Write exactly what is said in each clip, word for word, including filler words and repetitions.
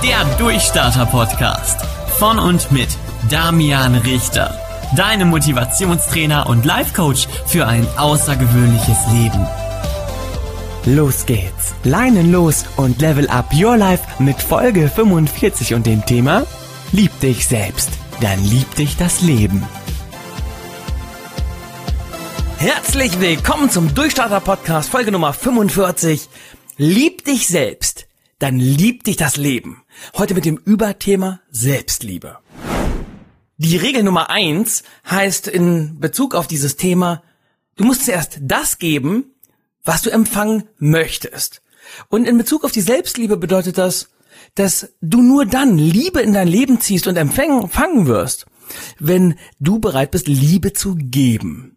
Der Durchstarter-Podcast von und mit Damian Richter. Deine Motivationstrainer und Life-Coach für ein außergewöhnliches Leben. Los geht's. Leinen los und level up your life mit Folge fünfundvierzig und dem Thema Lieb dich selbst, dann liebt dich das Leben. Herzlich willkommen zum Durchstarter-Podcast, Folge Nummer fünfundvierzig. Lieb dich selbst, dann liebt dich das Leben. Heute mit dem Überthema Selbstliebe. Die Regel Nummer eins heißt in Bezug auf dieses Thema, du musst zuerst das geben, was du empfangen möchtest. Und in Bezug auf die Selbstliebe bedeutet das, dass du nur dann Liebe in dein Leben ziehst und empfangen wirst, wenn du bereit bist, Liebe zu geben.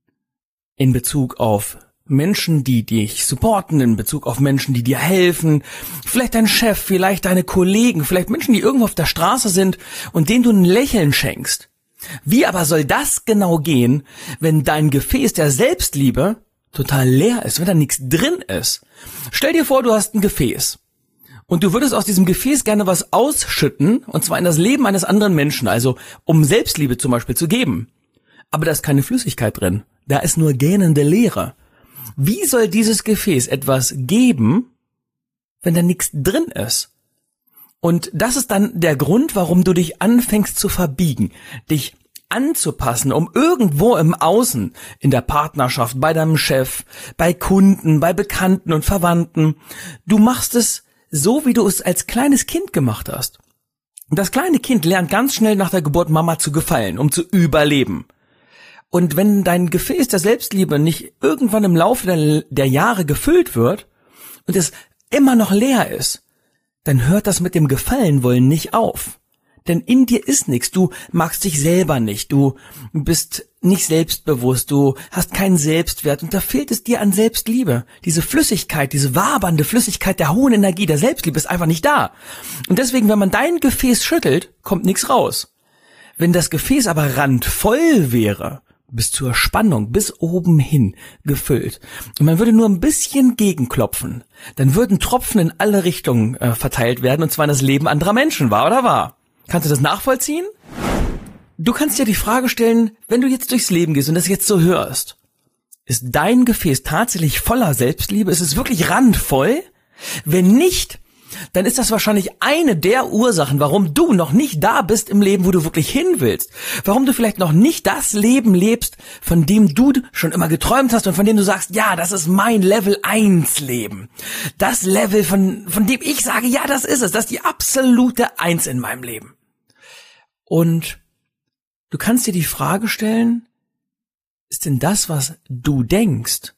In Bezug auf Menschen, die dich supporten, in Bezug auf Menschen, die dir helfen, vielleicht dein Chef, vielleicht deine Kollegen, vielleicht Menschen, die irgendwo auf der Straße sind und denen du ein Lächeln schenkst. Wie aber soll das genau gehen, wenn dein Gefäß der Selbstliebe total leer ist, wenn da nichts drin ist? Stell dir vor, du hast ein Gefäß und du würdest aus diesem Gefäß gerne was ausschütten, und zwar in das Leben eines anderen Menschen, also um Selbstliebe zum Beispiel zu geben. Aber da ist keine Flüssigkeit drin, da ist nur gähnende Leere. Wie soll dieses Gefäß etwas geben, wenn da nichts drin ist? Und das ist dann der Grund, warum du dich anfängst zu verbiegen, dich anzupassen, um irgendwo im Außen, in der Partnerschaft, bei deinem Chef, bei Kunden, bei Bekannten und Verwandten, du machst es so, wie du es als kleines Kind gemacht hast. Und das kleine Kind lernt ganz schnell nach der Geburt Mama zu gefallen, um zu überleben. Und wenn dein Gefäß der Selbstliebe nicht irgendwann im Laufe der, der Jahre gefüllt wird und es immer noch leer ist, dann hört das mit dem Gefallenwollen nicht auf. Denn in dir ist nichts, du magst dich selber nicht, du bist nicht selbstbewusst, du hast keinen Selbstwert und da fehlt es dir an Selbstliebe. Diese Flüssigkeit, diese wabernde Flüssigkeit der hohen Energie der Selbstliebe ist einfach nicht da. Und deswegen, wenn man dein Gefäß schüttelt, kommt nichts raus. Wenn das Gefäß aber randvoll wäre, bis zur Spannung, bis oben hin gefüllt, und man würde nur ein bisschen gegenklopfen, dann würden Tropfen in alle Richtungen äh, verteilt werden, und zwar in das Leben anderer Menschen, wahr oder wahr? Kannst du das nachvollziehen? Du kannst dir die Frage stellen, wenn du jetzt durchs Leben gehst und das jetzt so hörst, ist dein Gefäß tatsächlich voller Selbstliebe? Ist es wirklich randvoll? Wenn nicht, dann ist das wahrscheinlich eine der Ursachen, warum du noch nicht da bist im Leben, wo du wirklich hin willst. Warum du vielleicht noch nicht das Leben lebst, von dem du schon immer geträumt hast und von dem du sagst, ja, das ist mein Level eins Leben. Das Level, von, von dem ich sage, ja, das ist es. Das ist die absolute Eins in meinem Leben. Und du kannst dir die Frage stellen, ist denn das, was du denkst,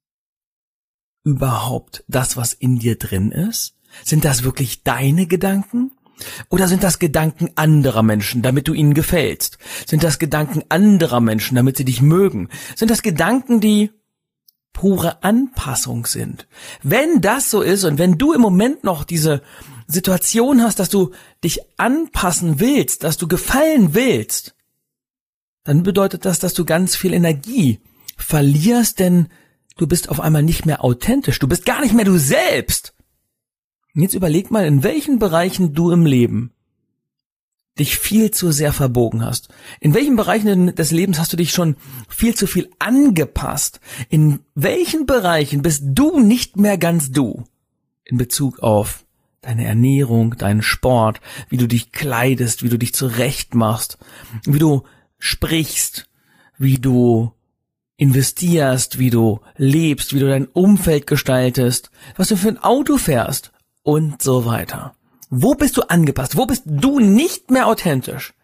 überhaupt das, was in dir drin ist? Sind das wirklich deine Gedanken? Oder sind das Gedanken anderer Menschen, damit du ihnen gefällst? Sind das Gedanken anderer Menschen, damit sie dich mögen? Sind das Gedanken, die pure Anpassung sind? Wenn das so ist und wenn du im Moment noch diese Situation hast, dass du dich anpassen willst, dass du gefallen willst, dann bedeutet das, dass du ganz viel Energie verlierst, denn du bist auf einmal nicht mehr authentisch. Du bist gar nicht mehr du selbst. Jetzt überleg mal, in welchen Bereichen du im Leben dich viel zu sehr verbogen hast. In welchen Bereichen des Lebens hast du dich schon viel zu viel angepasst? In welchen Bereichen bist du nicht mehr ganz du? In Bezug auf deine Ernährung, deinen Sport, wie du dich kleidest, wie du dich zurechtmachst, wie du sprichst, wie du investierst, wie du lebst, wie du dein Umfeld gestaltest, was du für ein Auto fährst. Und so weiter. Wo bist du angepasst? Wo bist du nicht mehr authentisch?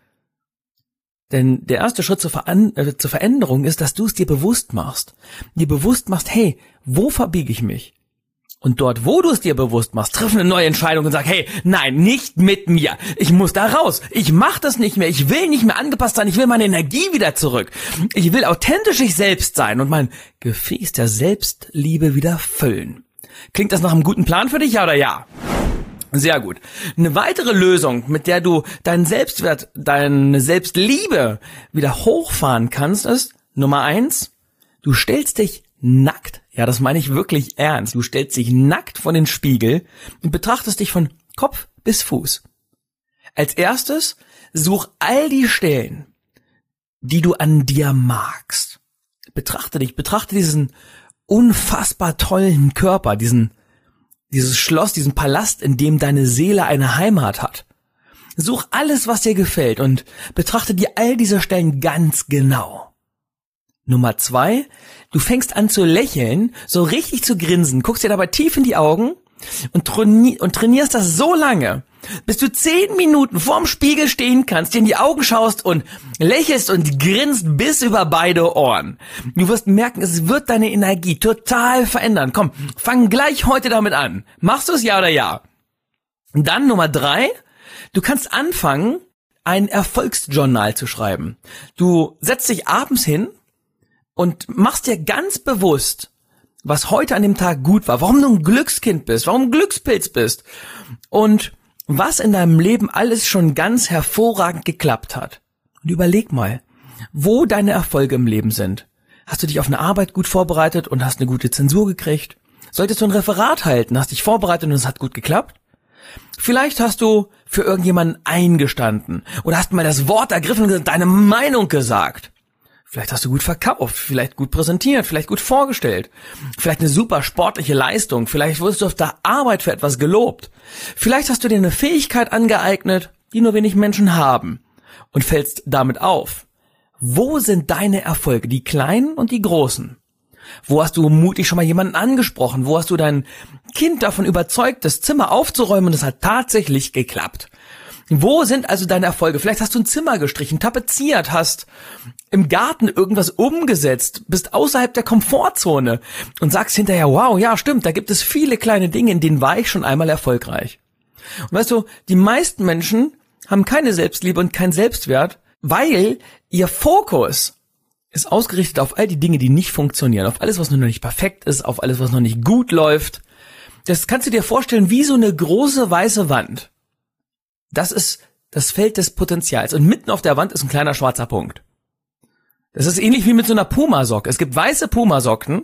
Denn der erste Schritt zur, Veran- äh, zur Veränderung ist, dass du es dir bewusst machst. Dir bewusst machst, hey, wo verbiege ich mich? Und dort, wo du es dir bewusst machst, triff eine neue Entscheidung und sag, hey, nein, nicht mit mir. Ich muss da raus. Ich mach das nicht mehr. Ich will nicht mehr angepasst sein. Ich will meine Energie wieder zurück. Ich will authentisch ich selbst sein und mein Gefäß der Selbstliebe wieder füllen. Klingt das nach einem guten Plan für dich, ja oder ja? Sehr gut. Eine weitere Lösung, mit der du deinen Selbstwert, deine Selbstliebe wieder hochfahren kannst, ist Nummer eins, du stellst dich nackt, ja, das meine ich wirklich ernst, du stellst dich nackt vor den Spiegel und betrachtest dich von Kopf bis Fuß. Als erstes, such all die Stellen, die du an dir magst. Betrachte dich, betrachte diesen unfassbar tollen Körper, diesen, dieses Schloss, diesen Palast, in dem deine Seele eine Heimat hat. Such alles, was dir gefällt und betrachte dir all diese Stellen ganz genau. Nummer zwei, du fängst an zu lächeln, so richtig zu grinsen, guckst dir dabei tief in die Augen und, traini- und trainierst das so lange, bis du zehn Minuten vorm Spiegel stehen kannst, dir in die Augen schaust und lächelst und grinst bis über beide Ohren. Du wirst merken, es wird deine Energie total verändern. Komm, fang gleich heute damit an. Machst du es, ja oder ja? Und dann Nummer drei, du kannst anfangen, ein Erfolgsjournal zu schreiben. Du setzt dich abends hin und machst dir ganz bewusst, was heute an dem Tag gut war, warum du ein Glückskind bist, warum du ein Glückspilz bist und was in deinem Leben alles schon ganz hervorragend geklappt hat. Und überleg mal, wo deine Erfolge im Leben sind. Hast du dich auf eine Arbeit gut vorbereitet und hast eine gute Zensur gekriegt? Solltest du ein Referat halten, hast dich vorbereitet und es hat gut geklappt? Vielleicht hast du für irgendjemanden eingestanden oder hast mal das Wort ergriffen und deine Meinung gesagt. Vielleicht hast du gut verkauft, vielleicht gut präsentiert, vielleicht gut vorgestellt, vielleicht eine super sportliche Leistung, vielleicht wurdest du auf der Arbeit für etwas gelobt. Vielleicht hast du dir eine Fähigkeit angeeignet, die nur wenig Menschen haben und fällst damit auf. Wo sind deine Erfolge, die kleinen und die großen? Wo hast du mutig schon mal jemanden angesprochen? Wo hast du dein Kind davon überzeugt, das Zimmer aufzuräumen und es hat tatsächlich geklappt? Wo sind also deine Erfolge? Vielleicht hast du ein Zimmer gestrichen, tapeziert, hast im Garten irgendwas umgesetzt, bist außerhalb der Komfortzone und sagst hinterher, wow, ja, stimmt, da gibt es viele kleine Dinge, in denen war ich schon einmal erfolgreich. Und weißt du, die meisten Menschen haben keine Selbstliebe und keinen Selbstwert, weil ihr Fokus ist ausgerichtet auf all die Dinge, die nicht funktionieren, auf alles, was noch nicht perfekt ist, auf alles, was noch nicht gut läuft. Das kannst du dir vorstellen wie so eine große weiße Wand. Das ist das Feld des Potenzials. Und mitten auf der Wand ist ein kleiner schwarzer Punkt. Das ist ähnlich wie mit so einer Pumasocke. Es gibt weiße Pumasocken,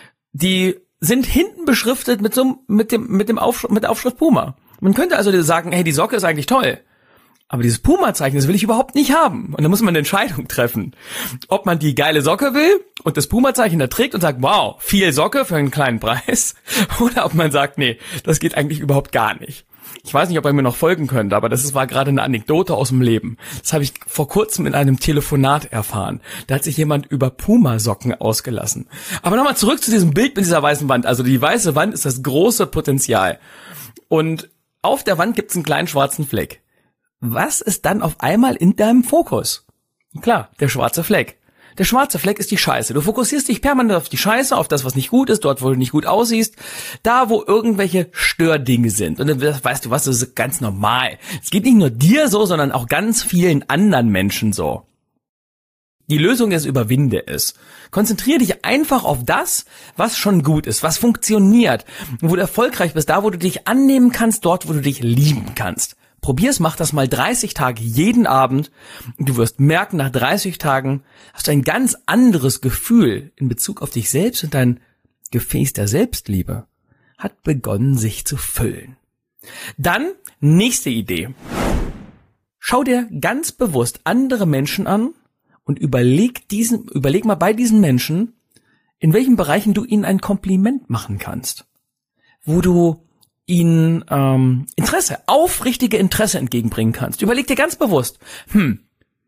die sind hinten beschriftet mit so mit dem mit dem Aufschrift, mit der Aufschrift Puma. Man könnte also sagen, hey, die Socke ist eigentlich toll. Aber dieses Puma-Zeichen, das will ich überhaupt nicht haben. Und da muss man eine Entscheidung treffen. Ob man die geile Socke will und das Puma-Zeichen da trägt und sagt, wow, viel Socke für einen kleinen Preis. Oder ob man sagt, nee, das geht eigentlich überhaupt gar nicht. Ich weiß nicht, ob ihr mir noch folgen könnt, aber das war gerade eine Anekdote aus dem Leben. Das habe ich vor kurzem in einem Telefonat erfahren. Da hat sich jemand über Puma-Socken ausgelassen. Aber nochmal zurück zu diesem Bild mit dieser weißen Wand. Also die weiße Wand ist das große Potenzial. Und auf der Wand gibt es einen kleinen schwarzen Fleck. Was ist dann auf einmal in deinem Fokus? Klar, der schwarze Fleck. Der schwarze Fleck ist die Scheiße. Du fokussierst dich permanent auf die Scheiße, auf das, was nicht gut ist, dort, wo du nicht gut aussiehst, da, wo irgendwelche Stördinge sind. Und dann weißt du was, das ist ganz normal. Es geht nicht nur dir so, sondern auch ganz vielen anderen Menschen so. Die Lösung ist, überwinde es. Konzentriere dich einfach auf das, was schon gut ist, was funktioniert, wo du erfolgreich bist, da, wo du dich annehmen kannst, dort, wo du dich lieben kannst. Probier's, mach das mal dreißig Tage jeden Abend und du wirst merken, nach dreißig Tagen hast du ein ganz anderes Gefühl in Bezug auf dich selbst und dein Gefäß der Selbstliebe hat begonnen, sich zu füllen. Dann, nächste Idee. Schau dir ganz bewusst andere Menschen an und überleg diesen, überleg mal bei diesen Menschen, in welchen Bereichen du ihnen ein Kompliment machen kannst. Wo du ihnen ähm, Interesse, aufrichtige Interesse entgegenbringen kannst. Überleg dir ganz bewusst, hm,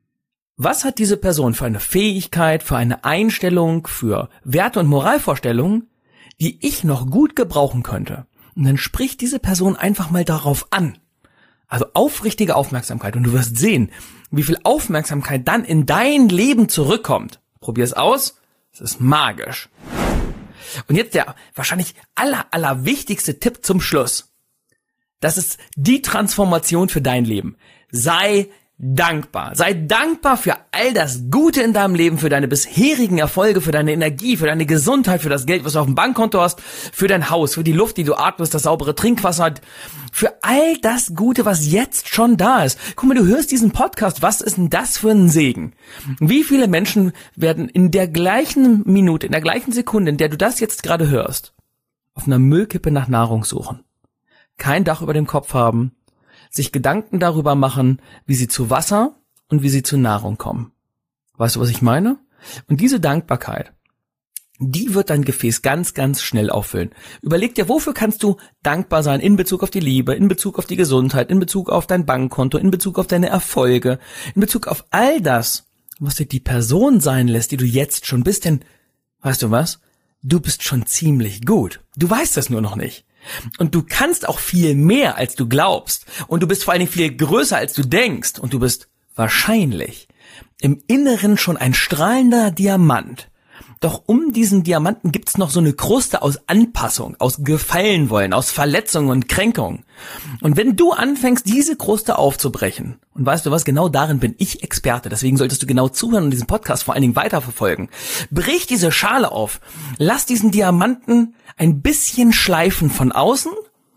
was hat diese Person für eine Fähigkeit, für eine Einstellung, für Werte und Moralvorstellungen, die ich noch gut gebrauchen könnte? Und dann sprich diese Person einfach mal darauf an. Also aufrichtige Aufmerksamkeit. Und du wirst sehen, wie viel Aufmerksamkeit dann in dein Leben zurückkommt. Probier es aus, es ist magisch. Und jetzt der wahrscheinlich aller, aller wichtigste Tipp zum Schluss. Das ist die Transformation für dein Leben. Sei dankbar. Sei dankbar für all das Gute in deinem Leben, für deine bisherigen Erfolge, für deine Energie, für deine Gesundheit, für das Geld, was du auf dem Bankkonto hast, für dein Haus, für die Luft, die du atmest, das saubere Trinkwasser, für all das Gute, was jetzt schon da ist. Guck mal, du hörst diesen Podcast, was ist denn das für ein Segen? Wie viele Menschen werden in der gleichen Minute, in der gleichen Sekunde, in der du das jetzt gerade hörst, auf einer Müllkippe nach Nahrung suchen, kein Dach über dem Kopf haben, sich Gedanken darüber machen, wie sie zu Wasser und wie sie zu Nahrung kommen. Weißt du, was ich meine? Und diese Dankbarkeit, die wird dein Gefäß ganz, ganz schnell auffüllen. Überleg dir, wofür kannst du dankbar sein in Bezug auf die Liebe, in Bezug auf die Gesundheit, in Bezug auf dein Bankkonto, in Bezug auf deine Erfolge, in Bezug auf all das, was dir die Person sein lässt, die du jetzt schon bist. Denn, weißt du was? Du bist schon ziemlich gut. Du weißt das nur noch nicht. Und du kannst auch viel mehr, als du glaubst. Und du bist vor allen Dingen viel größer, als du denkst. Und du bist wahrscheinlich im Inneren schon ein strahlender Diamant. Doch um diesen Diamanten gibt's noch so eine Kruste aus Anpassung, aus Gefallenwollen, aus Verletzungen und Kränkungen. Und wenn du anfängst, diese Kruste aufzubrechen, und weißt du was, genau darin bin ich Experte, deswegen solltest du genau zuhören und diesen Podcast vor allen Dingen weiterverfolgen. Brich diese Schale auf, lass diesen Diamanten ein bisschen schleifen von außen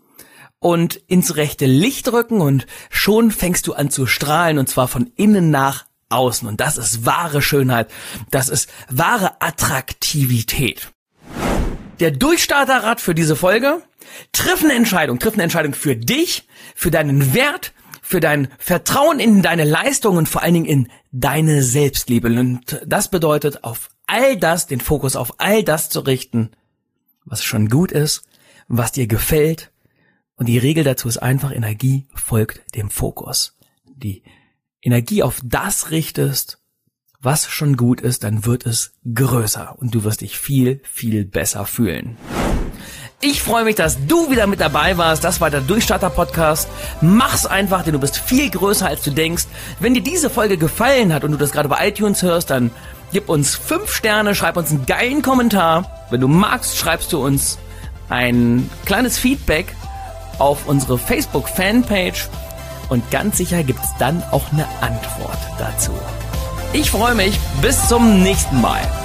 und ins rechte Licht rücken und schon fängst du an zu strahlen, und zwar von innen nach außen. Und das ist wahre Schönheit, das ist wahre Attraktivität. Der Durchstarterrat für diese Folge: triff eine Entscheidung, triff eine Entscheidung für dich, für deinen Wert, für dein Vertrauen in deine Leistung und vor allen Dingen in deine Selbstliebe. Und das bedeutet, auf all das, den Fokus auf all das zu richten, was schon gut ist, was dir gefällt. Und die Regel dazu ist einfach: Energie folgt dem Fokus. Die Energie auf das richtest, was schon gut ist, dann wird es größer und du wirst dich viel, viel besser fühlen. Ich freue mich, dass du wieder mit dabei warst. Das war der Durchstarter-Podcast. Mach's einfach, denn du bist viel größer, als du denkst. Wenn dir diese Folge gefallen hat und du das gerade bei iTunes hörst, dann gib uns fünf Sterne, schreib uns einen geilen Kommentar. Wenn du magst, schreibst du uns ein kleines Feedback auf unsere Facebook-Fanpage. Und ganz sicher gibt's dann auch eine Antwort dazu. Ich freue mich. Bis zum nächsten Mal.